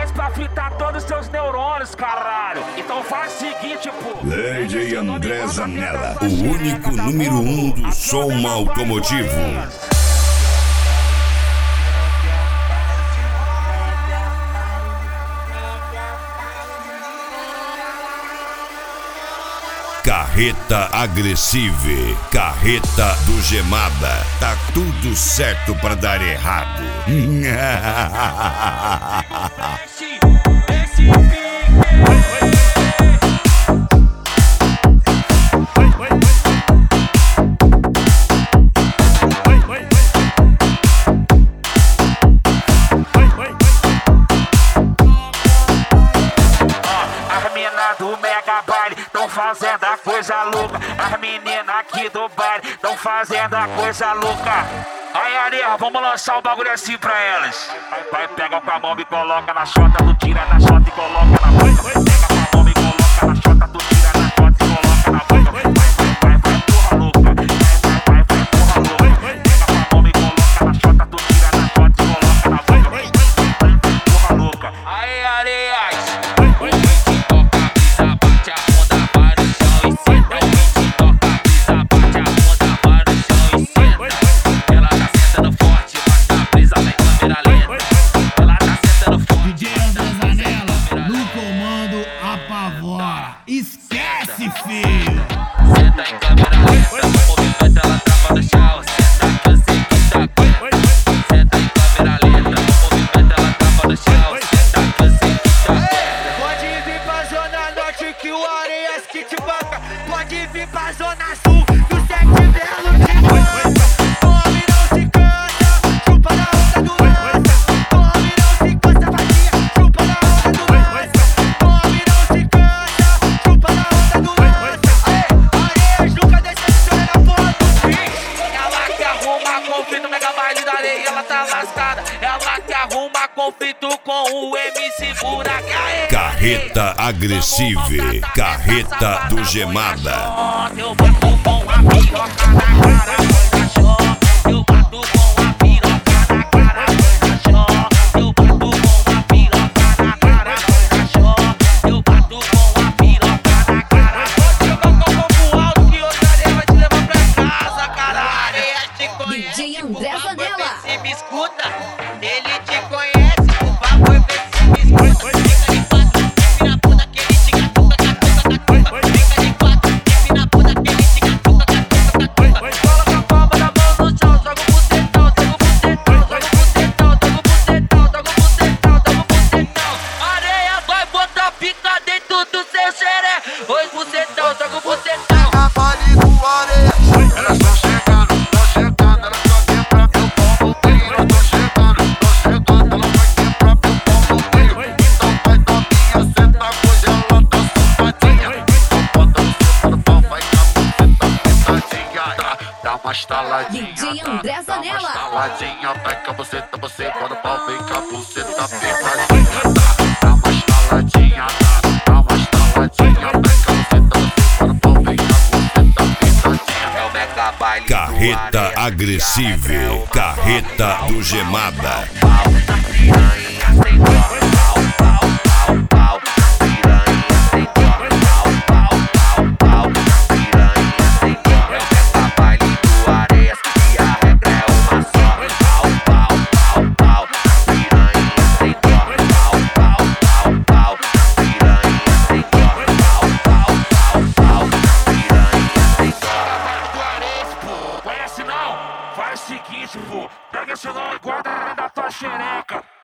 10 pra fritar todos os seus neurônios, caralho. Então faz o seguinte, pô. DJ André Zanella, o único número 1 do som automotivo. Carreta Agressive, carreta do Gemada, tá tudo certo pra dar errado. As minas do Mega Baile tão fazendo a coisa louca. As meninas aqui do baile tão fazendo a coisa louca. Aí, Areia, vamos lançar o bagulho assim pra elas. Vai, pega com a mão e coloca na chota, tu tira na chota e coloca na boca. Pega com a mão e coloca na chota, tu tira na chota e coloca na boca. Vai, porra louca. Vai, porra louca. Pega com a mão e coloca na chota, tu tira na chota e coloca na boca. Vai, porra louca. Aí, Areia. Esquece, filho! Senta em câmera lenta, no movimento ela trava no chão. Senta que eu sei que tá. Senta em câmera lenta, no movimento ela trava no chão. Senta que eu sei que tá. Pode vir pra zona norte que o Areias que te banca. Pode vir pra zona sul que o Sete Belo te banca. Come não se cansa, chupa na onda do lança. Come não se cansa, vadia, chupa na onda do lança. Come não se cansa, chupa na onda do lança. Areias nunca decepciona na porra do fim. Ela que arruma conflito, Mega Baile da Areia, ela tá lascada. Ela que arruma conflito com o MC Buraco. Carreta Agressive, carreta do Gemada. Eu bato com a piroca na cara do cachorro. Eu bato com a piroca na cara do cachorro. Eu bato com a piroca na cara do cachorro. Eu bato com a piroca na cara. Vou jogar o copo alto que outra areia vai te levar pra casa, caralho. Areia te conhece, DJ André por favor, Zanella. vê se me escuta. Ele te conhece, por favor, vê se me escuta. Fica de quatro, fica na puta que ele te catuca, catuca, catuca. Fica de quatro, fica na puta que ele te catuca, catuca, catuca. Coloca a palma da mão no chão, joga o bucetão, joga o bucetão, joga o bucetão, joga o bucetão, joga o bucetão, joga o bucetão. Areia vai botar pica dentro do seu xeré. Oi, bucetão, joga o bucetão. A baile do Areias, elas tão chegando, elas só quebra meu pombo tenho. Eu tô chegando, ela vai quebrar meu pombo tenho. Então vai novinha, senta hoje ela tá safadinha. Então bota no seu pau, vai com a buceta pintadinha. Dá uma estaladinha, DJ André dá uma Zanella. estaladinha. Vai com a buceta, você bota o pau, vem com a buceta pintadinha. Dá uma estaladinha, dá uma estaladinha. Vai com a buceta, você bota o pau, vem com a buceta pintadinha. É o Mega Baile do Carreta Areia. Agressive, carreta do Gemada. Pau, piranha sem dó. Pau, pau, pau, pau. Piranha sem dó. Pau, pau, pau, pau. Piranha sem dó. É o Mega Baile do Areias e a regra é uma só. Pau, pau, pau, pau. Piranha sem dó. Pau, pau, pau, pau. Piranha sem dó. Pau, pau, pau, pau. Piranha sem dó. Conhece não? Faz o seguinte, pô. Pega esse nome e guarda na tua xereca.